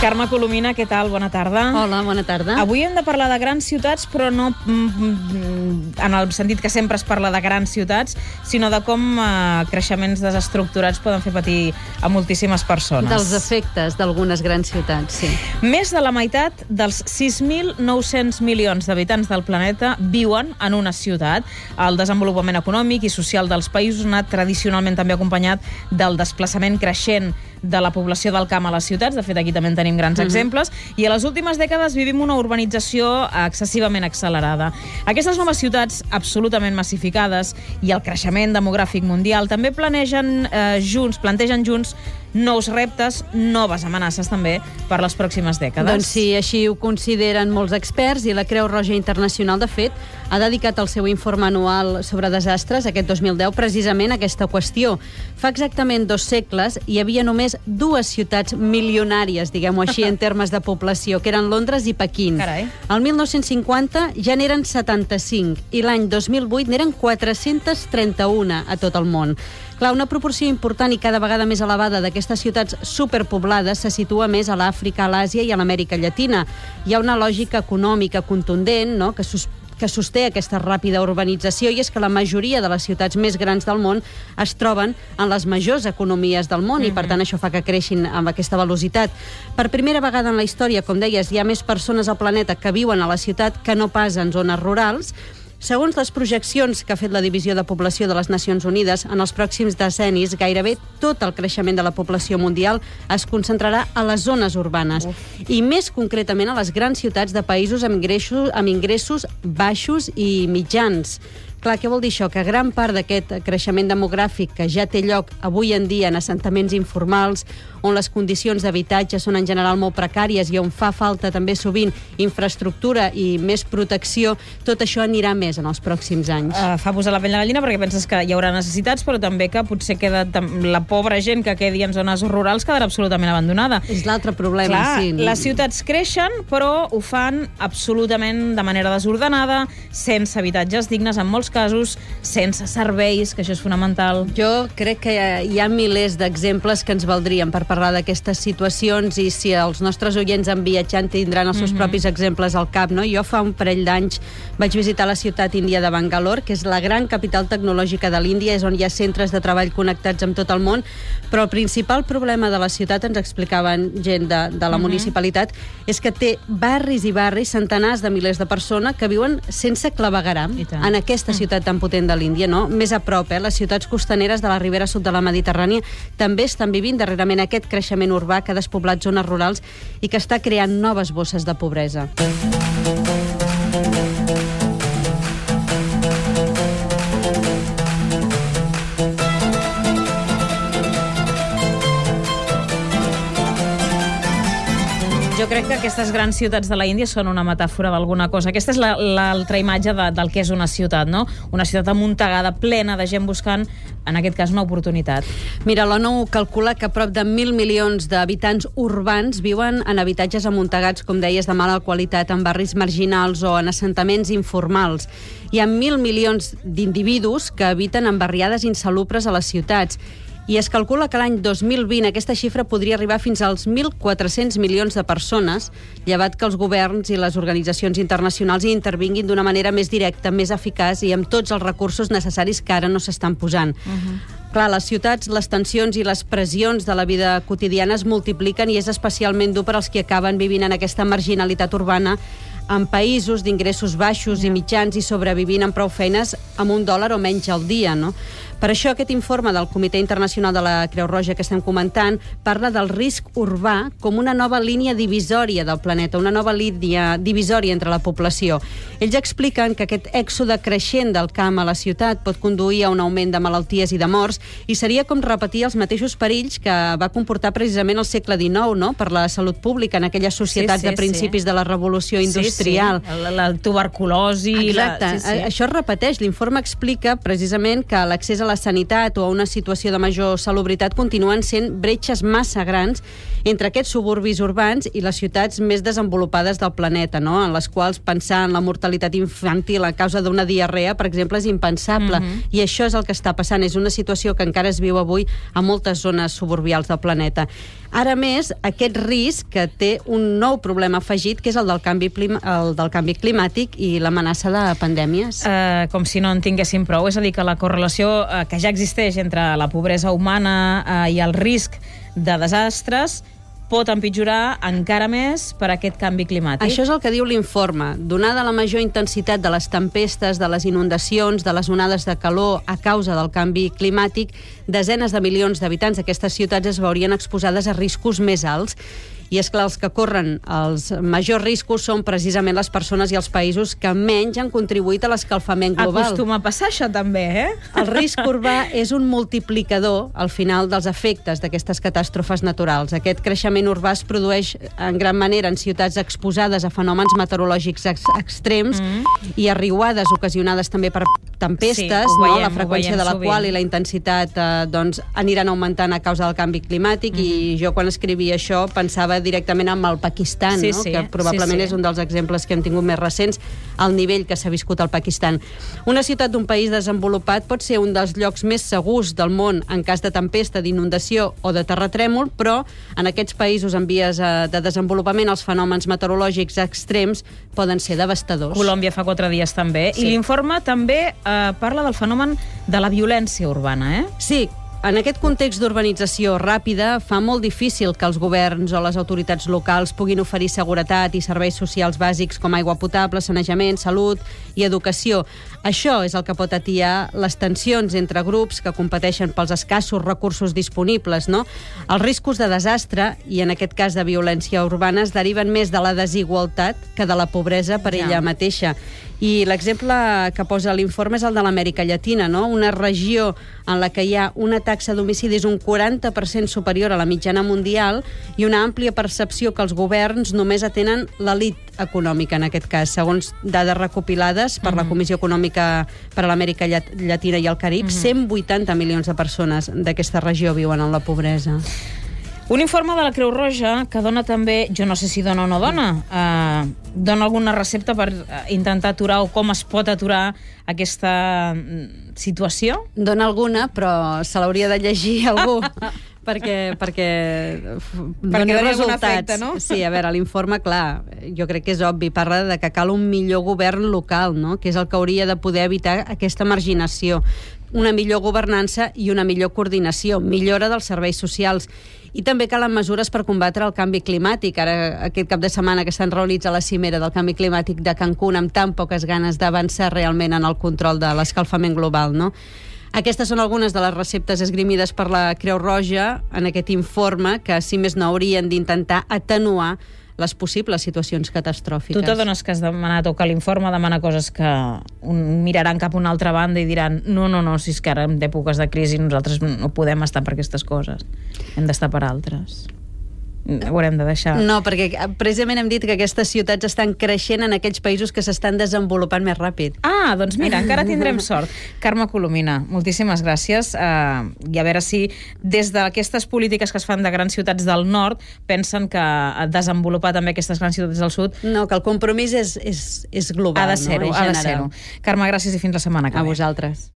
Carme Colomina, què tal? Bona tarda. Hola, bona tarda. Avui hem de parlar de grans ciutats, però no en el sentit que sempre es parla de grans ciutats, sinó de com creixements desestructurats poden fer patir a moltíssimes persones. Dels efectes d'algunes grans ciutats, sí. Més de la meitat dels 6.900 milions d'habitants del planeta viuen en una ciutat. El desenvolupament econòmic i social dels països ha anat tradicionalment també acompanyat del desplaçament creixent de la població del camp a les ciutats. De fet, aquí també en tenim grans exemples. I a les últimes dècades vivim una urbanització excessivament accelerada. Aquestes noves ciutats absolutament massificades i el creixement demogràfic mundial també plantegen junts nous reptes, noves amenaces també per les pròximes dècades. Doncs sí, així ho consideren molts experts i la Creu Roja Internacional, de fet, ha dedicat el seu informe anual sobre desastres, aquest 2010, precisament a aquesta qüestió. Fa exactament 2 segles hi havia només 2 ciutats milionàries, diguem-ho així, en termes de població, que eren Londres i Pequín. Carai. El 1950 ja n'eren 75 i l'any 2008 n'eren 431 a tot el món. Clar, una proporció important i cada vegada més elevada d'aquestes ciutats superpoblades se situa més a l'Àfrica, a l'Àsia i a l'Amèrica Llatina. Hi ha una lògica econòmica contundent, no?, que sosté aquesta ràpida urbanització, i és que la majoria de les ciutats més grans del món es troben en les majors economies del món i, per tant, això fa que creixin amb aquesta velocitat. Per primera vegada en la història, com deies, hi ha més persones al planeta que viuen a la ciutat que no pas en zones rurals. Segons les projeccions que ha fet la Divisió de Població de les Nacions Unides, en els pròxims decennis gairebé tot el creixement de la població mundial es concentrarà a les zones urbanes i més concretament a les grans ciutats de països amb ingressos baixos i mitjans. Clar, què vol dir això? Que gran part d'aquest creixement demogràfic que ja té lloc avui en dia en assentaments informals, on les condicions d'habitatge són en general molt precàries i on fa falta també sovint infraestructura i més protecció, tot això anirà més en els pròxims anys. Fa posar la pell de gallina perquè penses que hi haurà necessitats, però també que potser queda la pobra gent que quedi en zones rurals quedarà absolutament abandonada. És l'altre problema, clar, sí. Les ciutats creixen, però ho fan absolutament de manera desordenada, sense habitatges dignes en molts casos, sense serveis, que això és fonamental. Jo crec que hi ha milers d'exemples que ens valdrien per parlar d'aquestes situacions, i si els nostres oients han viatjat tindran els seus propis exemples al cap, no? Jo fa un parell d'anys vaig visitar la ciutat índia de Bangalore, que és la gran capital tecnològica de l'Índia, és on hi ha centres de treball connectats amb tot el món, però el principal problema de la ciutat, ens explicaven gent de la municipalitat, és que té barris i barris, centenars de milers de persones que viuen sense clavegueram en aquesta ciutat tan potent de l'Índia, no? Més a prop, les ciutats costaneres de la ribera sud de la Mediterrània també estan vivint darrerament aquest creixement urbà que ha despoblat zones rurals i que està creant noves bosses de pobresa. Jo crec que aquestes grans ciutats de la Índia són una metàfora d'alguna cosa. Aquesta és l'altra imatge del que és una ciutat, no? Una ciutat amuntegada, plena de gent buscant, en aquest cas, una oportunitat. Mira, l'ONU calcula que prop de 1.000 milions d'habitants urbans viuen en habitatges amuntegats, com deies, de mala qualitat, en barris marginals o en assentaments informals. Hi ha 1.000 milions d'individus que habiten en barriades insalubres a les ciutats. I es calcula que l'any 2020 aquesta xifra podria arribar fins als 1.400 milions de persones, llevat que els governs i les organitzacions internacionals hi intervinguin d'una manera més directa, més eficaç i amb tots els recursos necessaris que ara no s'estan posant. Clar, les ciutats, les tensions i les pressions de la vida quotidiana es multipliquen i és especialment dur per als que acaben vivint en aquesta marginalitat urbana en països d'ingressos baixos i mitjans i sobrevivint amb prou feines amb $1 o menys al dia, no? Per això aquest informe del Comitè Internacional de la Creu Roja que estem comentant parla del risc urbà com una nova línia divisòria del planeta, una nova línia divisòria entre la població. Ells expliquen que aquest èxode creixent del camp a la ciutat pot conduir a un augment de malalties i de morts i seria com repetir els mateixos perills que va comportar precisament el segle XIX, no?, per la salut pública en aquelles societats de principis de la revolució industrial. La tuberculosi... Exacte. Això es repeteix. L'informe explica precisament que l'accés a la sanitat o a una situació de major salubritat continuen sent bretxes massa grans entre aquests suburbis urbans i les ciutats més desenvolupades del planeta, no?, en les quals pensar en la mortalitat infantil a causa d'una diarrea, per exemple, és impensable. I això és el que està passant. És una situació que encara es viu avui a moltes zones suburbials del planeta. Ara més, aquest risc que té un nou problema afegit, que és el del canvi climàtic i l'amenaça de pandèmies. Com si no en tinguéssim prou. És a dir, que la correlació que ja existeix entre la pobresa humana i el risc de desastres pot empitjorar encara més per aquest canvi climàtic. Això és el que diu l'informe. Donada la major intensitat de les tempestes, de les inundacions, de les onades de calor a causa del canvi climàtic, desenes de milions d'habitants d'aquestes ciutats es veurien exposades a riscos més alts. I és clar, els que corren els majors riscos són precisament les persones i els països que menys han contribuït a l'escalfament global. Acostuma a passar això també, El risc urbà és un multiplicador al final dels efectes d'aquestes catàstrofes naturals. Aquest creixement urbà es produeix en gran manera en ciutats exposades a fenòmens meteorològics extrems i a riuades ocasionades també per tempestes, la freqüència de la qual i la intensitat aniran augmentant a causa del canvi climàtic, i jo quan escrivia això pensava directament amb el Pakistan, que probablement és un dels exemples que hem tingut més recents, al nivell que s'ha viscut al Pakistan. Una ciutat d'un país desenvolupat pot ser un dels llocs més segurs del món en cas de tempesta, d'inundació o de terratrèmol, però en aquests països en vies de desenvolupament els fenòmens meteorològics extrems poden ser devastadors. Colòmbia fa 4 dies també. I l'informe també parla del fenomen de la violència urbana, Sí. En aquest context d'urbanització ràpida fa molt difícil que els governs o les autoritats locals puguin oferir seguretat i serveis socials bàsics com aigua potable, sanejament, salut i educació. Això és el que pot atiar les tensions entre grups que competeixen pels escassos recursos disponibles, Els riscos de desastre, i en aquest cas de violència urbana, es deriven més de la desigualtat que de la pobresa per ella mateixa. I l'exemple que posa l'informe és el de l'Amèrica Llatina, una regió en la que hi ha una taxa d'homicidis un 40% superior a la mitjana mundial i una àmplia percepció que els governs només atenen l'elit econòmica, en aquest cas. Segons dades recopilades per la Comissió Econòmica per a l'Amèrica Llatina i el Carib, 180 milions de persones d'aquesta regió viuen en la pobresa. Un informe de la Creu Roja que dona també, jo no sé si dona o no dona, dona alguna recepta per intentar aturar o com es pot aturar aquesta situació? Dona alguna, però se l'hauria de llegir algú perquè doni resultats. Efecte, no? Sí, a veure, l'informe, clar, jo crec que és obvi, parla de que cal un millor govern local, que és el que hauria de poder evitar aquesta marginació, una millor governança i una millor coordinació, millora dels serveis socials. I també calen mesures per combatre el canvi climàtic. Ara, aquest cap de setmana que estan reunits a la cimera del canvi climàtic de Cancún amb tan poques ganes d'avançar realment en el control de l'escalfament global, Aquestes són algunes de les receptes esgrimides per la Creu Roja en aquest informe, que, si més no, haurien d'intentar atenuar les possibles situacions catastròfiques. Tu t'adones que has demanat, o que l'informe demana coses que miraran cap a una altra banda i diran no, si és que ara en èpoques de crisi nosaltres no podem estar per aquestes coses, hem d'estar per altres. Ho haurem de deixar. No, perquè precisament hem dit que aquestes ciutats estan creixent en aquells països que s'estan desenvolupant més ràpid. Doncs mira, encara tindrem sort. Carme Colomina, moltíssimes gràcies. I a veure si des d'aquestes polítiques que es fan de grans ciutats del nord pensen que desenvolupar també aquestes grans ciutats del sud... No, que el compromís és global. Ha de ser-ho. Carme, gràcies i fins la setmana que ve. A vosaltres.